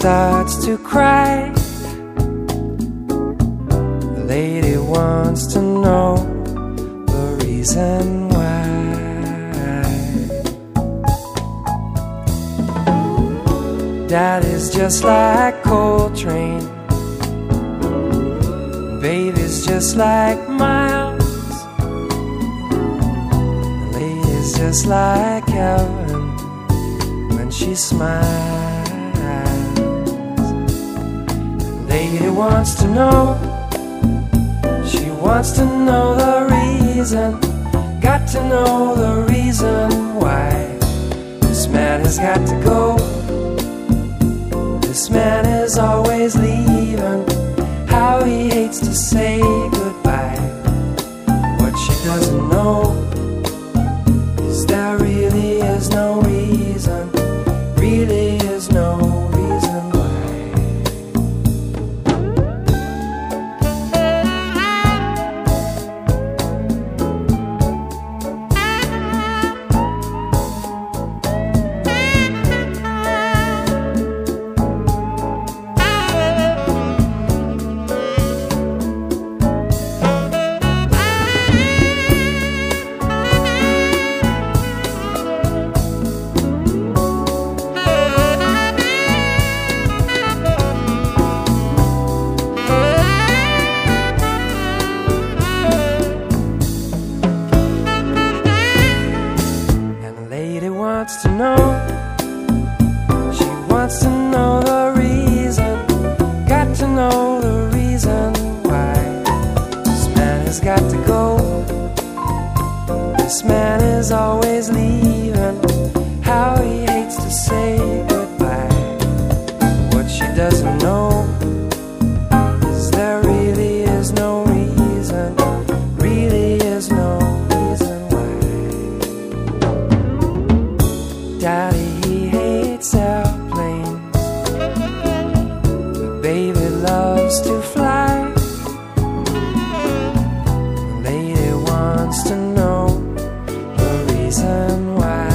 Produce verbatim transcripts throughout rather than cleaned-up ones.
starts to cry. The lady wants to know the reason why. Daddy's just like Coltrane, baby's just like Miles, the lady's just like heaven when she smiles. The lady wants to know, she wants to know the reason, got to know the reason why this man has got to go. This man is always leaving, how he hates to say goodbye. What she doesn't know is there really is no reason, really is no reason why. Wants to know, she wants to know the reason, got to know the reason why this man has got to go. This man is always leaving, how he hates to say goodbye. What she doesn't know is there really is no reason, really is no reason why. Daddy, he hates airplanes, but baby loves to fly. The lady wants to know the reason why.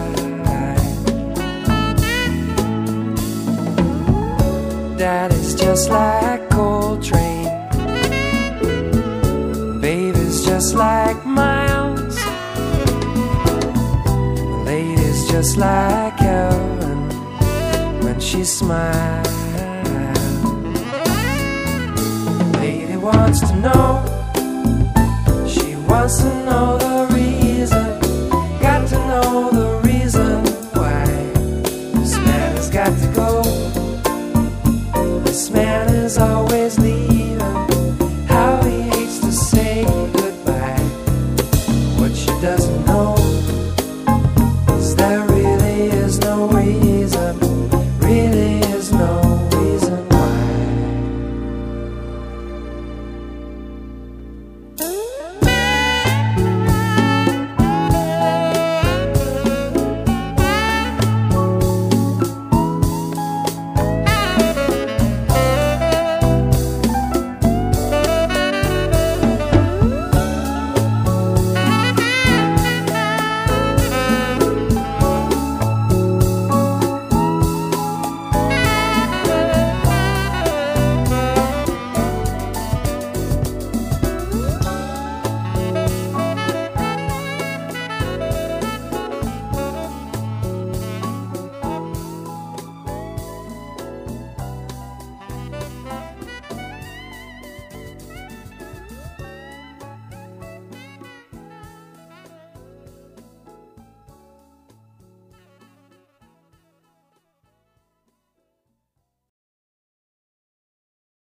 Daddy's just like Coltrane, baby's just like Miles, just like heaven when she smiles. Lady wants to know, she wants to know the reason, got to know the reason why this man has got to go. This man is always leaving.